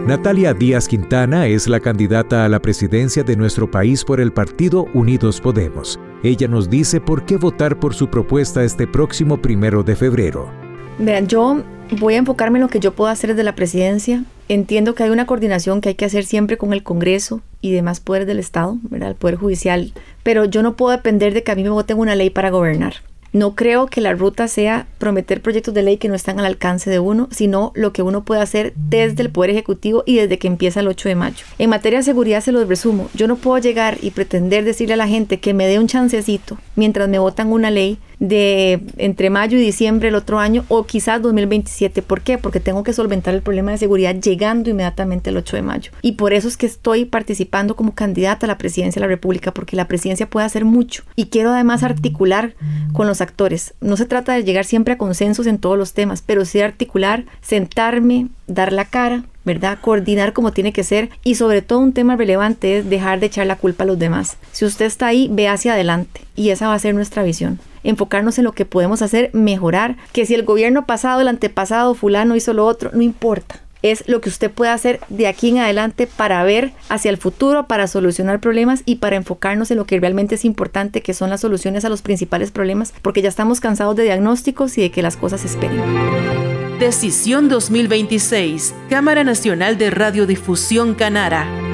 Natalia Díaz Quintana es la candidata a la presidencia de nuestro país por el partido Unidos Podemos. Ella nos dice por qué votar por su propuesta este próximo 1 de febrero. Vean, yo voy a enfocarme en lo que yo puedo hacer desde la presidencia. Entiendo que hay una coordinación que hay que hacer siempre con el Congreso y demás poderes del Estado, ¿verdad? El Poder Judicial, pero yo no puedo depender de que a mí me voten una ley para gobernar. No creo que la ruta sea prometer proyectos de ley que no están al alcance de uno, sino lo que uno puede hacer desde el Poder Ejecutivo y desde que empieza el 8 de mayo. En materia de seguridad se los resumo. Yo no puedo llegar y pretender decirle a la gente que me dé un chancecito mientras me votan una ley de entre mayo y diciembre del otro año o quizás 2027. ¿Por qué? Porque tengo que solventar el problema de seguridad llegando inmediatamente el 8 de mayo. Y por eso es que estoy participando como candidata a la presidencia de la República, porque la presidencia puede hacer mucho. Y quiero además articular con los actores. No se trata de llegar siempre a consensos en todos los temas, pero sí articular, sentarme, dar la cara, ¿verdad? Coordinar como tiene que ser, y sobre todo un tema relevante es dejar de echar la culpa a los demás. Si usted está ahí, ve hacia adelante y esa va a ser nuestra visión. Enfocarnos en lo que podemos hacer, mejorar, que si el gobierno pasado, el antepasado, fulano hizo lo otro, no importa. Es lo que usted puede hacer de aquí en adelante para ver hacia el futuro, para solucionar problemas y para enfocarnos en lo que realmente es importante, que son las soluciones a los principales problemas, porque ya estamos cansados de diagnósticos y de que las cosas esperen. Decisión 2026, Cámara Nacional de Radiodifusión Canara.